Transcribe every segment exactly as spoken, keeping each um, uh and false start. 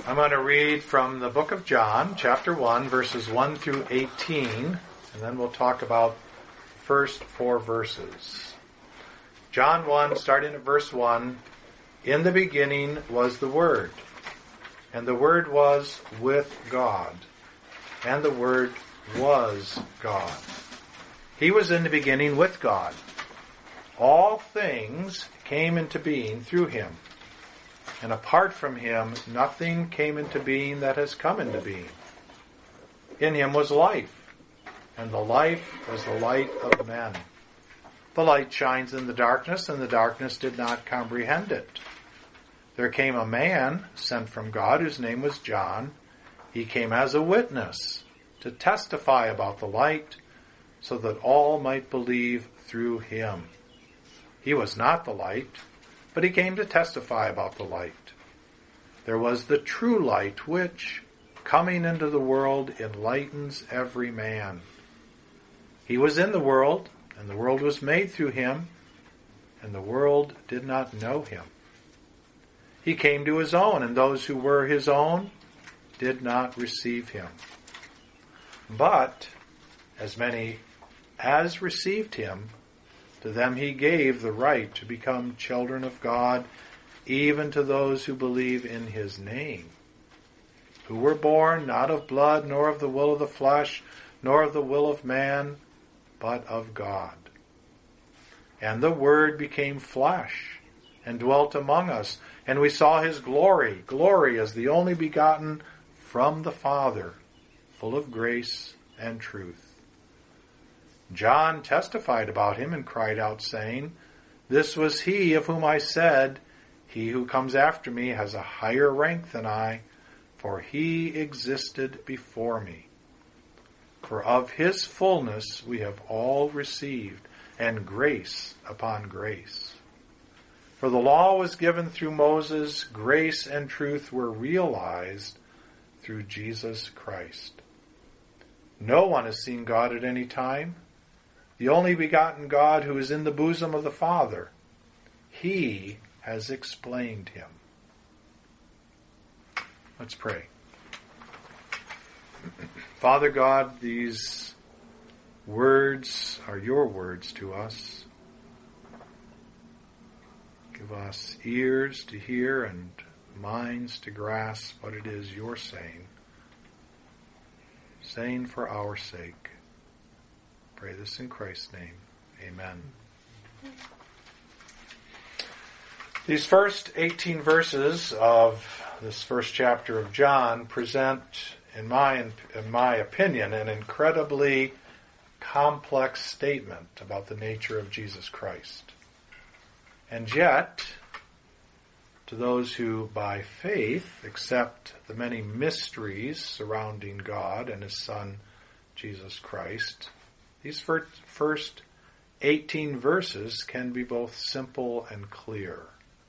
I'm going to read from the book of John, chapter one, verses one through eighteen, and then we'll talk about the first four verses. John one, starting at verse one, "In the beginning was the Word, and the Word was with God, and the Word was God. He was in the beginning with God. All things came into being through Him, and apart from Him, nothing came into being that has come into being. In Him was life, and the life was the light of men. The light shines in the darkness, and the darkness did not comprehend it. There came a man sent from God whose name was John. He came as a witness to testify about the light, so that all might believe through him. He was not the light, but he came to testify about the light. There was the true light, which, coming into the world, enlightens every man. He was in the world, and the world was made through him, and the world did not know him. He came to his own, and those who were his own did not receive him. But as many as received him, to them he gave the right to become children of God, even to those who believe in his name, who were born not of blood, nor of the will of the flesh, nor of the will of man, but of God. And the Word became flesh, and dwelt among us, and we saw his glory, glory as the only begotten from the Father, full of grace and truth. John testified about him and cried out, saying, This was he of whom I said, He who comes after me has a higher rank than I, for he existed before me. For of his fullness we have all received, and grace upon grace. For the law was given through Moses, grace and truth were realized through Jesus Christ. No one has seen God at any time. The only begotten God who is in the bosom of the Father, He has explained him." Let's pray. Father God, these words are your words to us. Give us ears to hear and minds to grasp what it is you're saying. Saying for our sake. Pray this in Christ's name. Amen. These first eighteen verses of this first chapter of John present, in my, in my opinion, an incredibly complex statement about the nature of Jesus Christ. And yet, to those who by faith accept the many mysteries surrounding God and His Son, Jesus Christ, these first eighteen verses can be both simple and clear.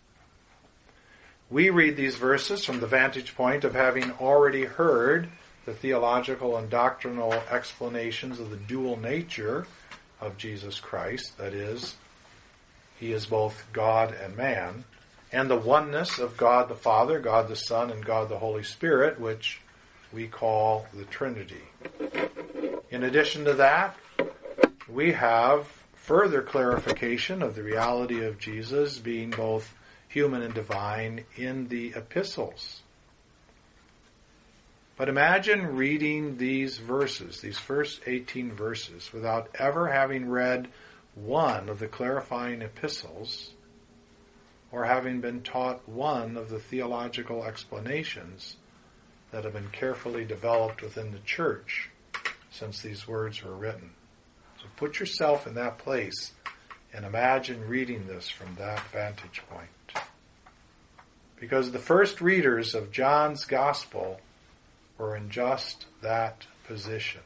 We read these verses from the vantage point of having already heard the theological and doctrinal explanations of the dual nature of Jesus Christ, that is, He is both God and man, and the oneness of God the Father, God the Son, and God the Holy Spirit, which we call the Trinity. In addition to that, we have further clarification of the reality of Jesus being both human and divine in the epistles. But imagine reading these verses, these first eighteen verses, without ever having read one of the clarifying epistles, or having been taught one of the theological explanations that have been carefully developed within the church since these words were written. So put yourself in that place and imagine reading this from that vantage point. Because the first readers of John's Gospel were in just that position.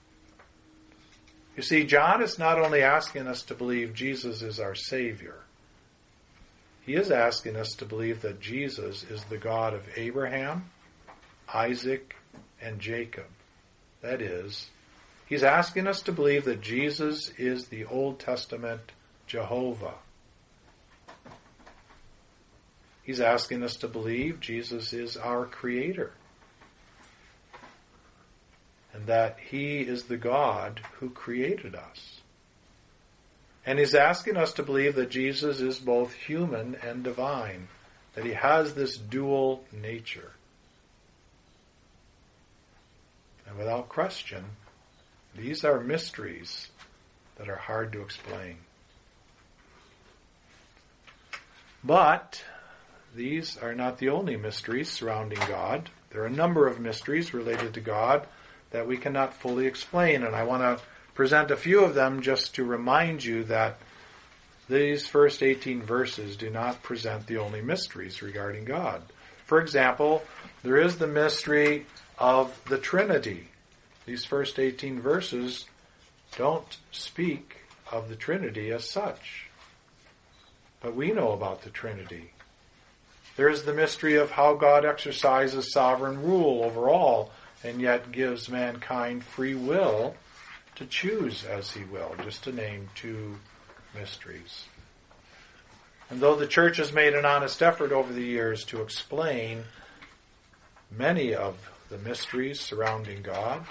You see, John is not only asking us to believe Jesus is our Savior, he is asking us to believe that Jesus is the God of Abraham, Isaac, and Jacob. That is, he's asking us to believe that Jesus is the Old Testament Jehovah. He's asking us to believe Jesus is our Creator, and that He is the God who created us. And He's asking us to believe that Jesus is both human and divine, that He has this dual nature. And without question, these are mysteries that are hard to explain. But these are not the only mysteries surrounding God. There are a number of mysteries related to God that we cannot fully explain, and I want to present a few of them just to remind you that these first eighteen verses do not present the only mysteries regarding God. For example, there is the mystery of the Trinity. These first eighteen verses don't speak of the Trinity as such, but we know about the Trinity. There is the mystery of how God exercises sovereign rule over all, and yet gives mankind free will to choose as He will, just to name two mysteries. And though the Church has made an honest effort over the years to explain many of the mysteries surrounding God,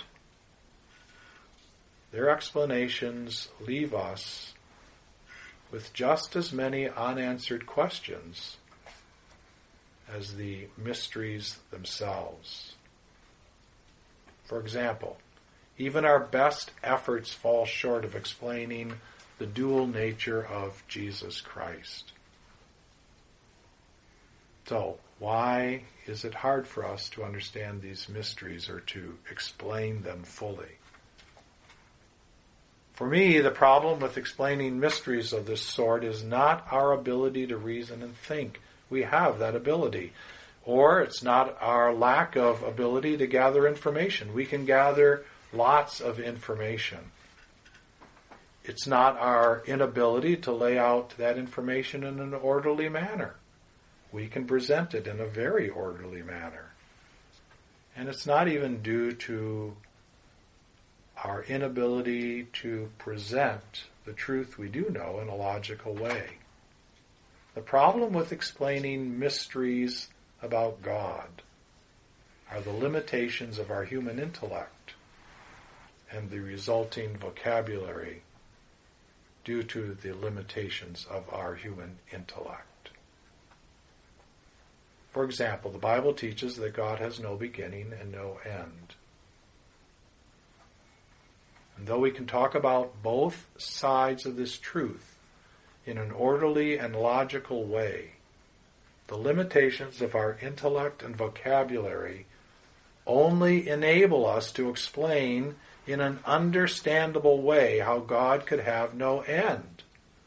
their explanations leave us with just as many unanswered questions as the mysteries themselves. For example, even our best efforts fall short of explaining the dual nature of Jesus Christ. So, why is it hard for us to understand these mysteries or to explain them fully? For me, the problem with explaining mysteries of this sort is not our ability to reason and think. We have that ability. Or it's not our lack of ability to gather information. We can gather lots of information. It's not our inability to lay out that information in an orderly manner. We can present it in a very orderly manner. And it's not even due to our inability to present the truth we do know in a logical way. The problem with explaining mysteries about God are the limitations of our human intellect and the resulting vocabulary due to the limitations of our human intellect. For example, the Bible teaches that God has no beginning and no end. And though we can talk about both sides of this truth in an orderly and logical way, the limitations of our intellect and vocabulary only enable us to explain in an understandable way how God could have no end.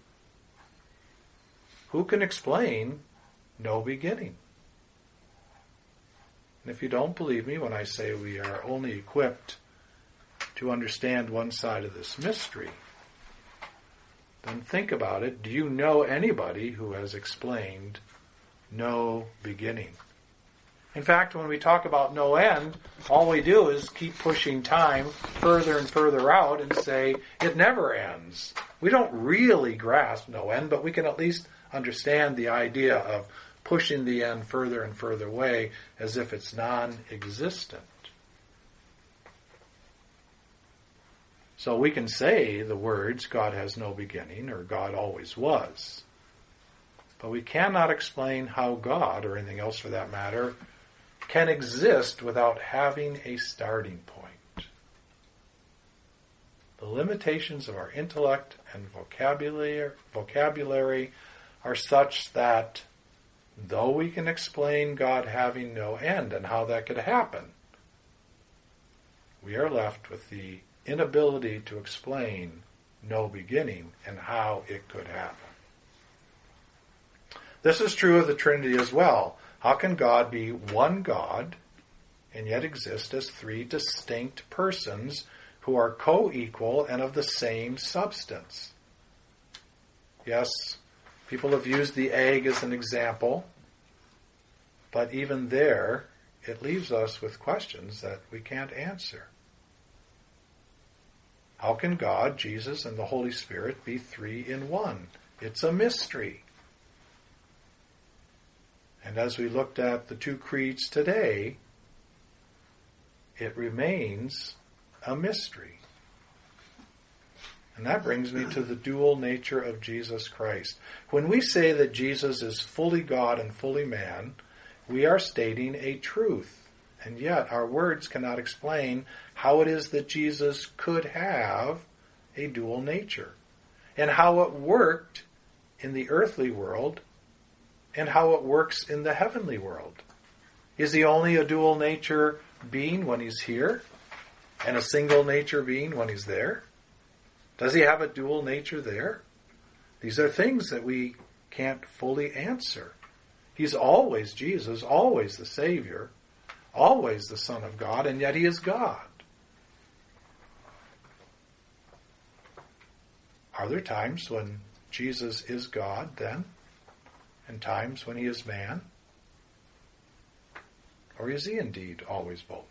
Who can explain no beginning? And if you don't believe me when I say we are only equipped to understand one side of this mystery, then think about it. Do you know anybody who has explained no beginning? In fact, when we talk about no end, all we do is keep pushing time further and further out and say it never ends. We don't really grasp no end, but we can at least understand the idea of pushing the end further and further away as if it's non-existent. So we can say the words, God has no beginning, or God always was. But we cannot explain how God, or anything else for that matter, can exist without having a starting point. The limitations of our intellect and vocabulary, vocabulary are such that though we can explain God having no end and how that could happen, we are left with the inability to explain no beginning and how it could happen. This is true of the Trinity as well. How can God be one God and yet exist as three distinct persons who are co-equal and of the same substance? Yes, people have used the egg as an example, but even there, it leaves us with questions that we can't answer. How can God, Jesus, and the Holy Spirit be three in one? It's a mystery. And as we looked at the two creeds today, it remains a mystery. And that brings me to the dual nature of Jesus Christ. When we say that Jesus is fully God and fully man, we are stating a truth. And yet our words cannot explain how it is that Jesus could have a dual nature, and how it worked in the earthly world, and how it works in the heavenly world. Is he only a dual nature being when he's here, and a single nature being when he's there? Does he have a dual nature there? These are things that we can't fully answer. He's always Jesus, always the Savior, always the Son of God, and yet he is God. Are there times when Jesus is God then, and times when he is man? Or is he indeed always both?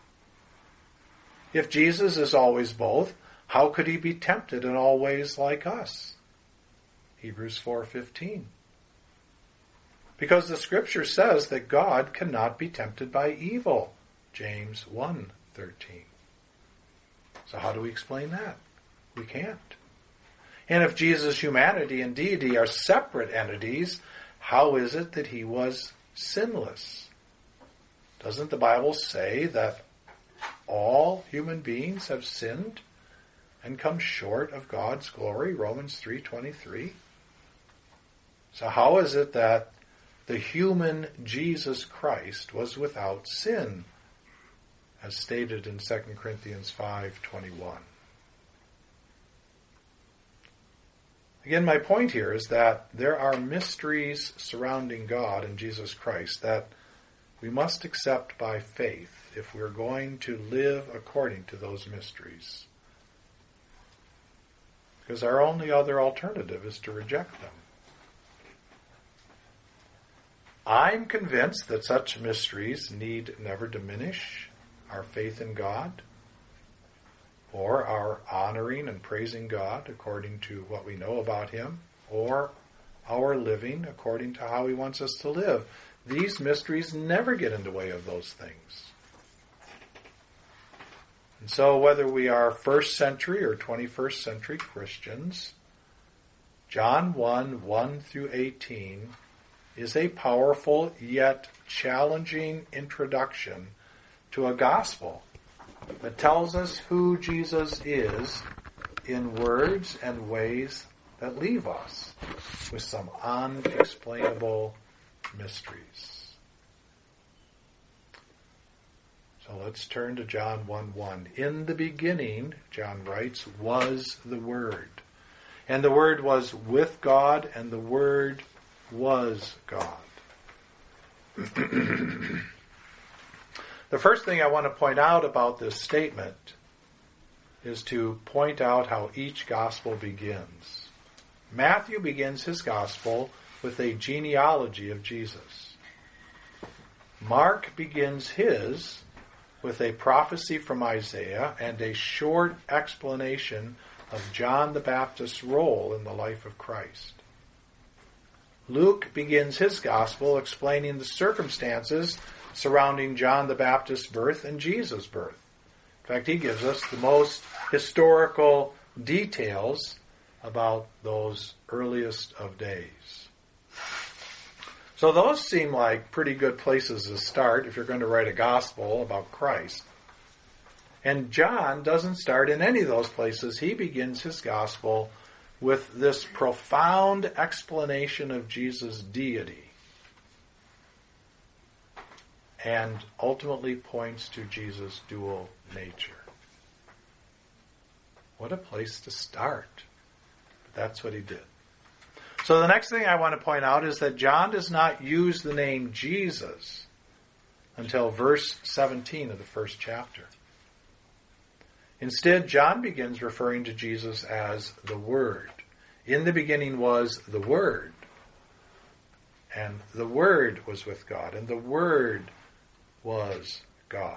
If Jesus is always both, how could he be tempted in all ways like us? Hebrews four fifteen. Because the Scripture says that God cannot be tempted by evil. James one thirteen. So how do we explain that? We can't. And if Jesus' humanity and deity are separate entities, how is it that he was sinless? Doesn't the Bible say that all human beings have sinned and come short of God's glory? Romans three twenty-three. So how is it that the human Jesus Christ was without sin, as stated in Second Corinthians five twenty-one? Again, my point here is that there are mysteries surrounding God and Jesus Christ that we must accept by faith if we're going to live according to those mysteries. Because our only other alternative is to reject them. I'm convinced that such mysteries need never diminish our faith in God, or our honoring and praising God according to what we know about him, or our living according to how he wants us to live. These mysteries never get in the way of those things. And so whether we are first century or twenty-first century Christians, John one, one through eighteen is a powerful yet challenging introduction to a gospel that tells us who Jesus is in words and ways that leave us with some unexplainable mysteries. So let's turn to John one one. In the beginning, John writes, was the Word. And the Word was with God, and the Word was God. The first thing I want to point out about this statement is to point out how each gospel begins. Matthew begins his gospel with a genealogy of Jesus. Mark begins his with a prophecy from Isaiah and a short explanation of John the Baptist's role in the life of Christ. Luke begins his gospel explaining the circumstances surrounding John the Baptist's birth and Jesus' birth. In fact, he gives us the most historical details about those earliest of days. So those seem like pretty good places to start if you're going to write a gospel about Christ. And John doesn't start in any of those places. He begins his gospel with this profound explanation of Jesus' deity, and ultimately points to Jesus' dual nature. What a place to start. But that's what he did. So the next thing I want to point out is that John does not use the name Jesus until verse seventeen of the first chapter. Instead, John begins referring to Jesus as the Word. In the beginning was the Word, and the Word was with God, and the Word was God.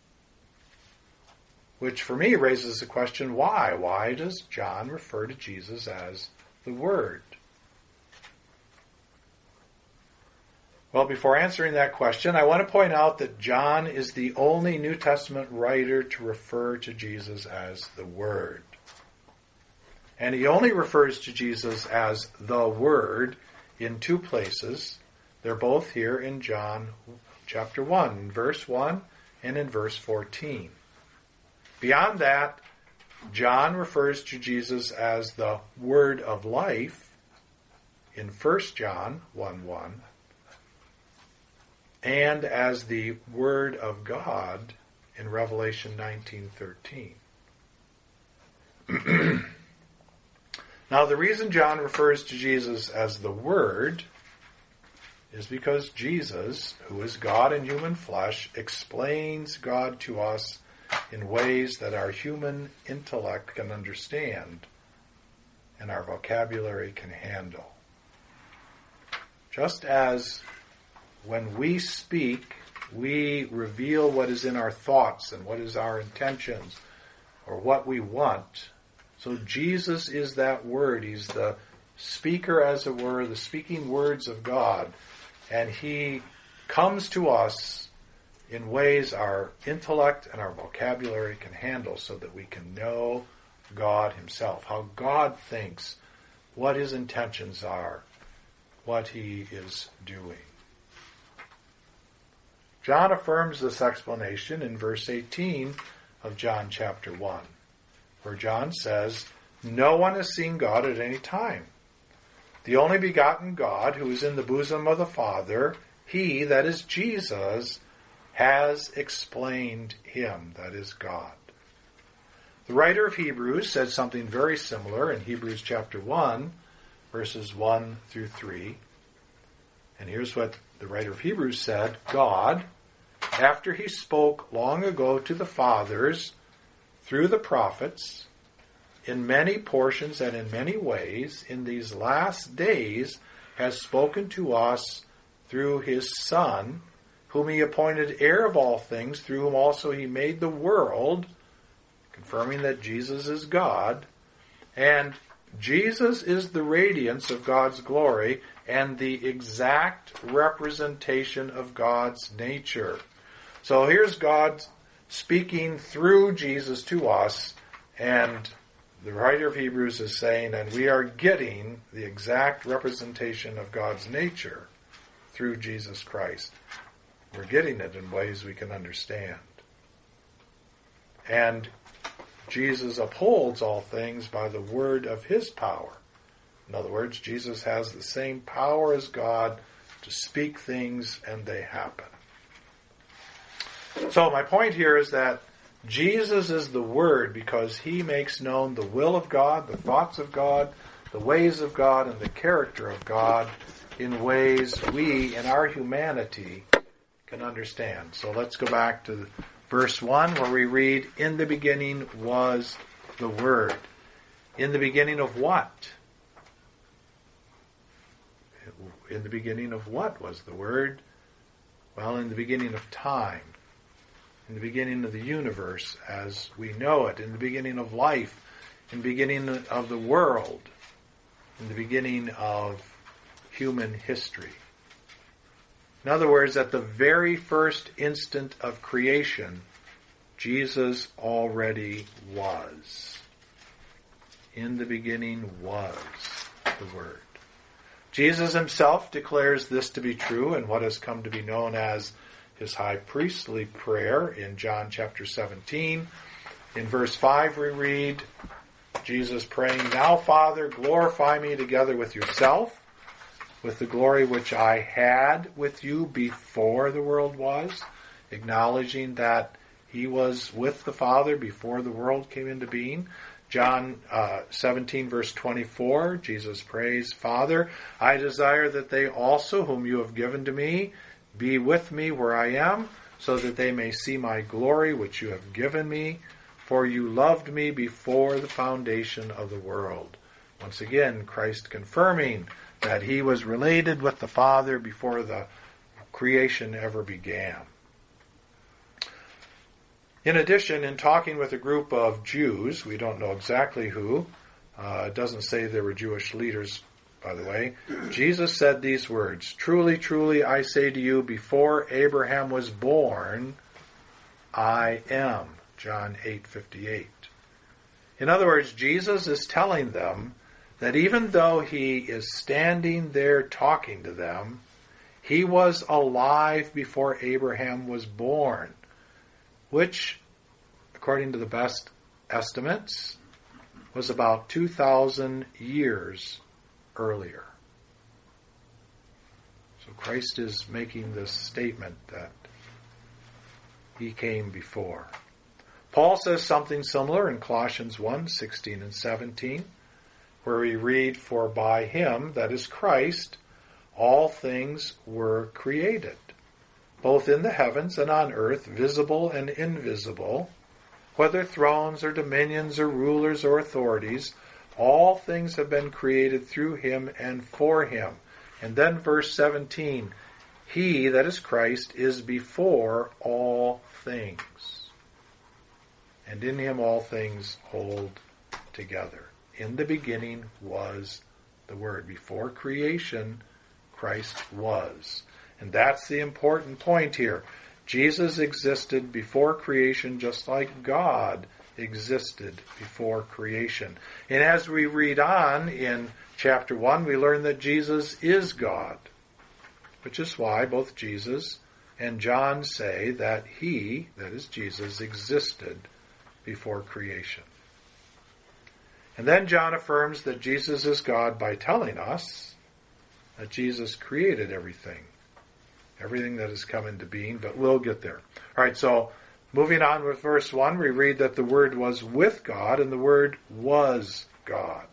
Which for me raises the question, why? Why does John refer to Jesus as the Word? Well, before answering that question, I want to point out that John is the only New Testament writer to refer to Jesus as the Word. And he only refers to Jesus as the Word in two places. They're both here in John chapter one, in verse one and in verse fourteen. Beyond that, John refers to Jesus as the Word of Life in First John one one, and as the Word of God in Revelation nineteen thirteen. Now, the reason John refers to Jesus as the Word is because Jesus, who is God in human flesh, explains God to us in ways that our human intellect can understand and our vocabulary can handle. Just as when we speak, we reveal what is in our thoughts and what is our intentions or what we want. So Jesus is that Word. He's the speaker, as it were, the speaking words of God. And he comes to us in ways our intellect and our vocabulary can handle so that we can know God himself, how God thinks, what his intentions are, what he is doing. John affirms this explanation in verse eighteen of John chapter one, where John says, "No one has seen God at any time. The only begotten God, who is in the bosom of the Father, he, that is Jesus, has explained him," that is God. The writer of Hebrews said something very similar in Hebrews chapter one, verses one through three. And here's what the writer of Hebrews said: God, after he spoke long ago to the fathers through the prophets, in many portions and in many ways, in these last days, has spoken to us through his Son, whom he appointed heir of all things, through whom also he made the world, confirming that Jesus is God. And Jesus is the radiance of God's glory and the exact representation of God's nature. So here's God speaking through Jesus to us, and the writer of Hebrews is saying, and we are getting the exact representation of God's nature through Jesus Christ. We're getting it in ways we can understand. And Jesus upholds all things by the word of his power. In other words, Jesus has the same power as God to speak things, and they happen. So my point here is that Jesus is the Word because he makes known the will of God, the thoughts of God, the ways of God, and the character of God in ways we, in our humanity, can understand. So let's go back to verse one where we read, "In the beginning was the Word." In the beginning of what? In the beginning of what was the Word? Well, in the beginning of time. In the beginning of the universe as we know it. In the beginning of life. In the beginning of the world. In the beginning of human history. In other words, at the very first instant of creation, Jesus already was. In the beginning was the Word. Jesus himself declares this to be true in what has come to be known as his high priestly prayer in John chapter seventeen. In verse five we read Jesus praying, "Now, Father, glorify me together with yourself, with the glory which I had with you before the world was," acknowledging that he was with the Father before the world came into being. John uh, seventeen, verse twenty-four, Jesus prays, "Father, I desire that they also, whom you have given to me, be with me where I am, so that they may see my glory which you have given me, for you loved me before the foundation of the world." Once again, Christ confirming that he was related with the Father before the creation ever began. In addition, in talking with a group of Jews, we don't know exactly who, uh, it doesn't say they were Jewish leaders by the way. Jesus said these words, "Truly, truly, I say to you, before Abraham was born, I am." John eight fifty-eight. In other words, Jesus is telling them that even though he is standing there talking to them, he was alive before Abraham was born, which, according to the best estimates, was about two thousand years earlier. So Christ is making this statement that he came before. Paul says something similar in Colossians one sixteen and seventeen, where we read, "For by him," that is Christ, "all things were created, both in the heavens and on earth, visible and invisible, whether thrones or dominions or rulers or authorities, all things have been created through him and for him." And then verse seventeen, "He," that is Christ, "is before all things, and in him all things hold together." In the beginning was the Word. Before creation, Christ was. And that's the important point here. Jesus existed before creation just like God existed before creation. And as we read on in chapter one, we learn that Jesus is God, which is why both Jesus and John say that he, that is Jesus, existed before creation. And then John affirms that Jesus is God by telling us that Jesus created everything. Everything that has come into being, but we'll get there. All right, so moving on with verse one, we read that the Word was with God, and the Word was God.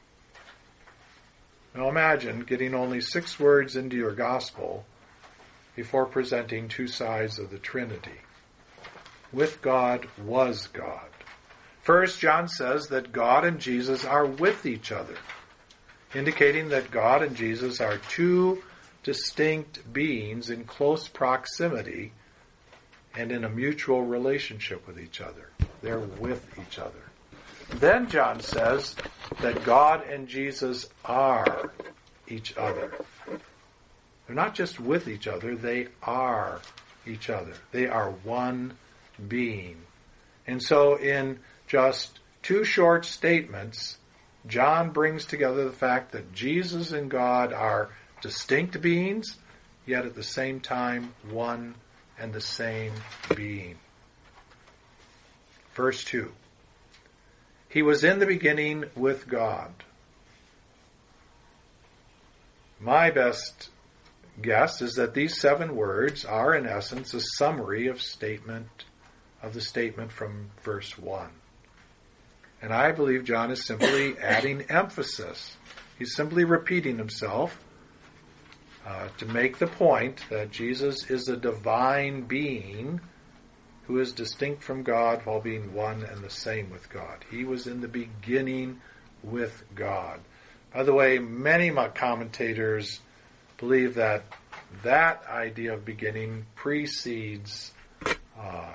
Now imagine getting only six words into your gospel before presenting two sides of the Trinity. With God was God. First, John says that God and Jesus are with each other, indicating that God and Jesus are two distinct beings in close proximity and in a mutual relationship with each other. They're with each other. Then John says that God and Jesus are each other. They're not just with each other, they are each other. They are one being. And so in just two short statements, John brings together the fact that Jesus and God are distinct beings, yet at the same time one and the same being. Verse two. He was in the beginning with God. My best guess is that these seven words are in essence a summary of statement of the statement from verse one. And I believe John is simply adding emphasis. He's simply repeating himself uh, to make the point that Jesus is a divine being who is distinct from God while being one and the same with God. He was in the beginning with God. By the way, many commentators believe that that idea of beginning precedes uh,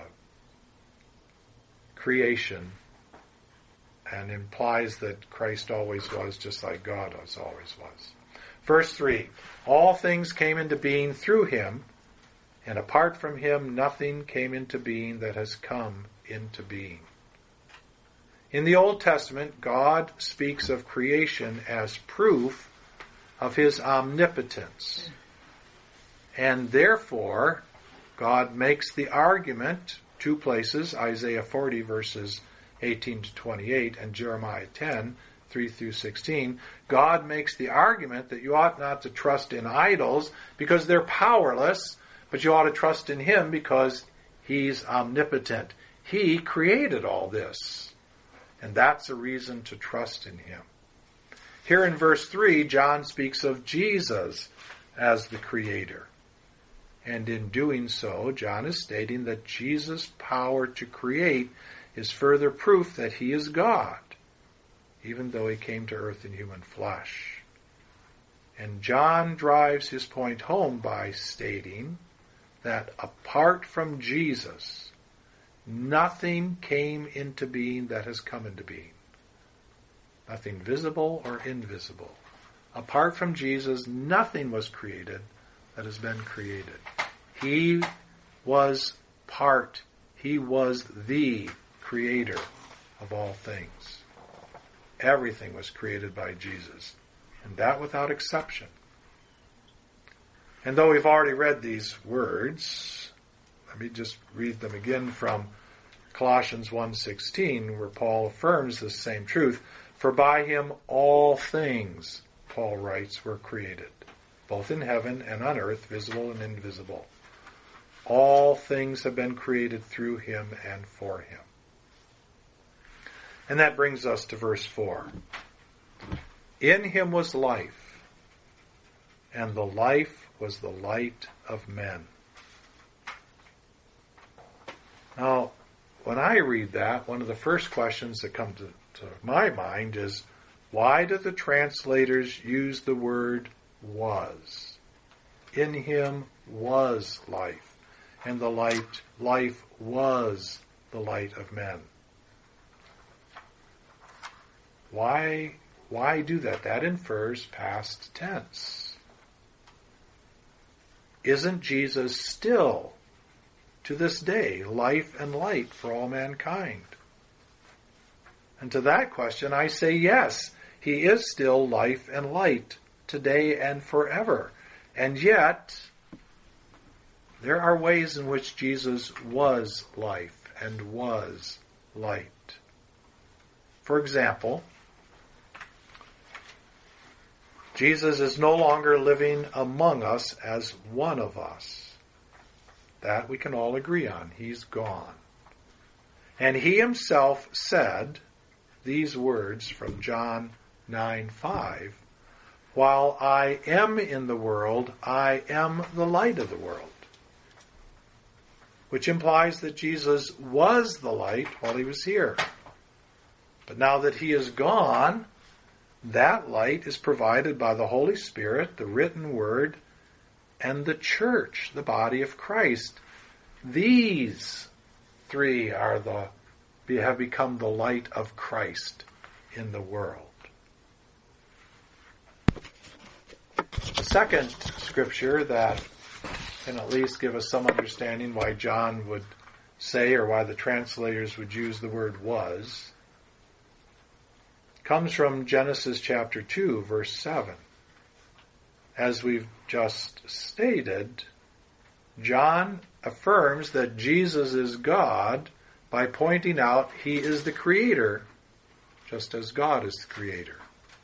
creation and implies that Christ always was just like God always was. Verse three, all things came into being through him, and apart from him nothing came into being that has come into being. In the Old Testament, God speaks of creation as proof of his omnipotence. And therefore, God makes the argument, two places, Isaiah forty verses eighteen to twenty-eight and Jeremiah ten, three through sixteen, God makes the argument that you ought not to trust in idols because they're powerless, but you ought to trust in him because he's omnipotent. He created all this. And that's a reason to trust in him. Here in verse three, John speaks of Jesus as the creator. And in doing so, John is stating that Jesus' power to create is further proof that he is God, even though he came to earth in human flesh. And John drives his point home by stating that apart from Jesus, nothing came into being that has come into being. Nothing visible or invisible. Apart from Jesus, nothing was created that has been created. He was part. He was the creator of all things. Everything was created by Jesus, and that without exception. And though we've already read these words, let me just read them again from Colossians one sixteen, where Paul affirms this same truth. For by him all things, Paul writes, were created, both in heaven and on earth, visible and invisible. All things have been created through him and for him. And that brings us to verse four. In him was life, and the life was the light of men. Now, when I read that, one of the first questions that come to, to my mind is, why do the translators use the word was? In him was life, and the light, life was the light of men. Why, why do that? That infers past tense. Isn't Jesus still, to this day, life and light for all mankind? And to that question, I say yes, he is still life and light, today and forever. And yet, there are ways in which Jesus was life and was light. For example, Jesus is no longer living among us as one of us. That we can all agree on. He's gone. And he himself said these words from John nine five, while I am in the world, I am the light of the world. Which implies that Jesus was the light while he was here. But now that he is gone, that light is provided by the Holy Spirit, the written word, and the church, the body of Christ. These three are the have become the light of Christ in the world. The second scripture that can at least give us some understanding why John would say, or why the translators would use the word was, comes from Genesis chapter two, verse seven. As we've just stated, John affirms that Jesus is God by pointing out he is the creator, just as God is the creator.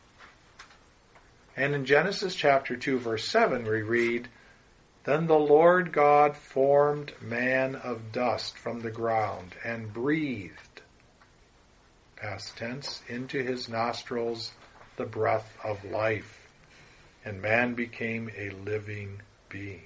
And in Genesis chapter two, verse seven, we read, Then the Lord God formed man of dust from the ground and breathed, past tense, into his nostrils the breath of life, and man became a living being.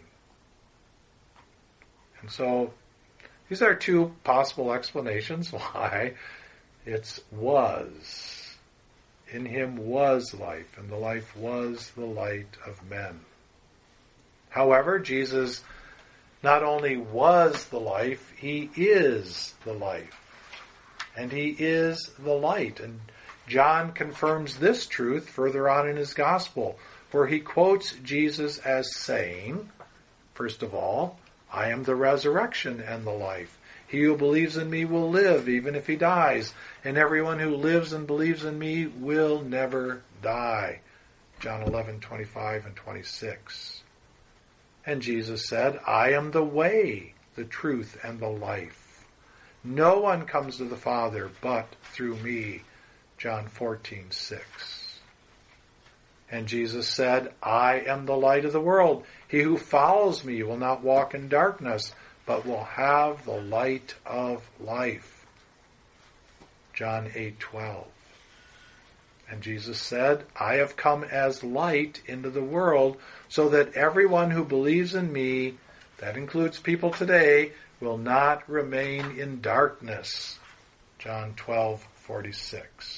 And so, these are two possible explanations why it's was. In him was life, and the life was the light of men. However, Jesus not only was the life, he is the life. And he is the light. And John confirms this truth further on in his gospel, where he quotes Jesus as saying, first of all, I am the resurrection and the life. He who believes in me will live even if he dies, and everyone who lives and believes in me will never die. John eleven twenty-five and twenty-six. And Jesus said, I am the way, the truth, and the life. No one comes to the Father but through me. John fourteen six. And Jesus said, I am the light of the world. He who follows me will not walk in darkness, but will have the light of life. John eight twelve. And Jesus said, I have come as light into the world, so that everyone who believes in me, that includes people today, will not remain in darkness. John twelve forty-six.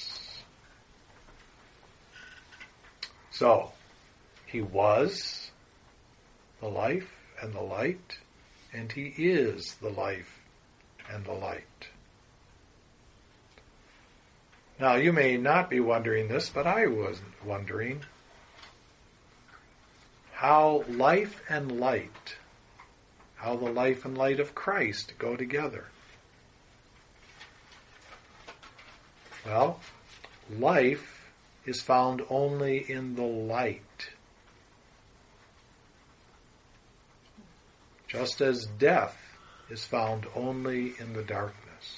So, he was the life and the light, and he is the life and the light. Now, you may not be wondering this, but I was wondering, how life and light, how the life and light of Christ go together. Well, life is found only in the light, just as death is found only in the darkness.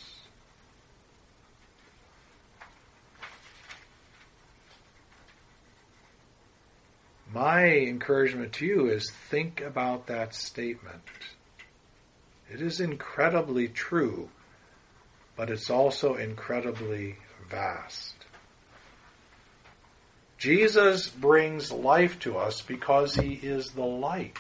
My encouragement to you is think about that statement. It is incredibly true, but it's also incredibly vast. Jesus brings life to us because he is the light.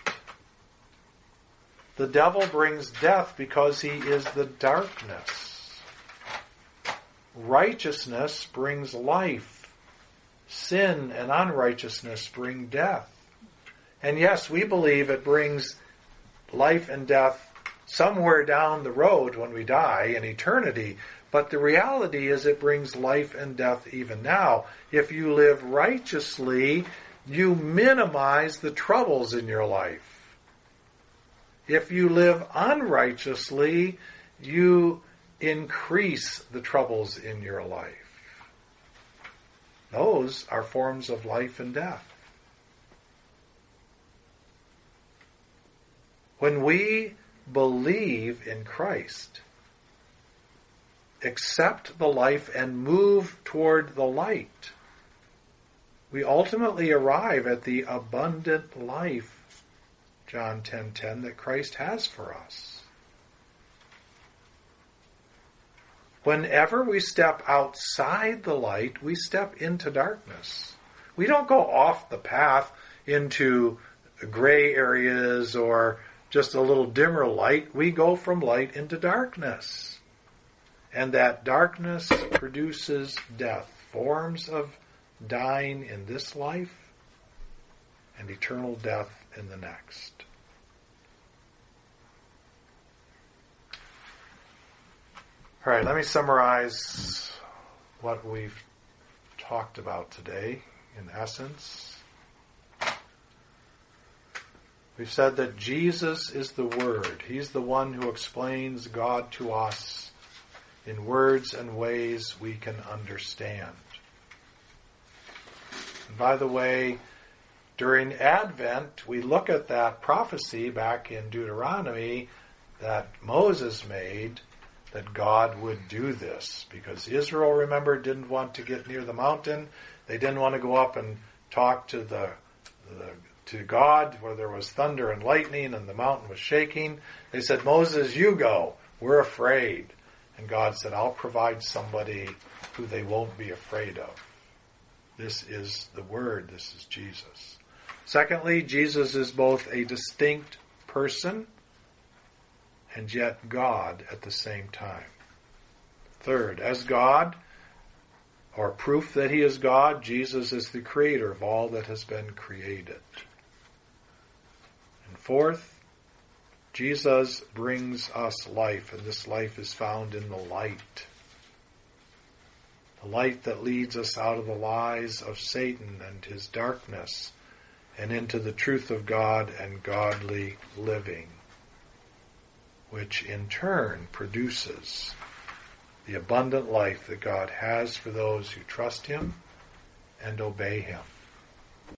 The devil brings death because he is the darkness. Righteousness brings life. Sin and unrighteousness bring death. And yes, we believe it brings life and death somewhere down the road when we die in eternity. But the reality is it brings life and death even now. If you live righteously, you minimize the troubles in your life. If you live unrighteously, you increase the troubles in your life. Those are forms of life and death. When we believe in Christ, accept the life and move toward the light, we ultimately arrive at the abundant life, John ten ten, that Christ has for us. Whenever we step outside the light, we step into darkness. We don't go off the path into gray areas or just a little dimmer light. We go from light into darkness. And that darkness produces death, forms of dying in this life and eternal death in the next. All right, let me summarize what we've talked about today in essence. We've said that Jesus is the Word. He's the one who explains God to us in words and ways we can understand. And by the way, during Advent, we look at that prophecy back in Deuteronomy that Moses made, that God would do this. Because Israel, remember, didn't want to get near the mountain. They didn't want to go up and talk to the, the to God where there was thunder and lightning and the mountain was shaking. They said, Moses, you go. We're afraid. And God said, I'll provide somebody who they won't be afraid of. This is the Word. This is Jesus. Secondly, Jesus is both a distinct person and yet God at the same time. Third, as God, or proof that he is God, Jesus is the creator of all that has been created. And fourth, Jesus brings us life, and this life is found in the light. The light that leads us out of the lies of Satan and his darkness and into the truth of God and godly living, which in turn produces the abundant life that God has for those who trust him and obey him.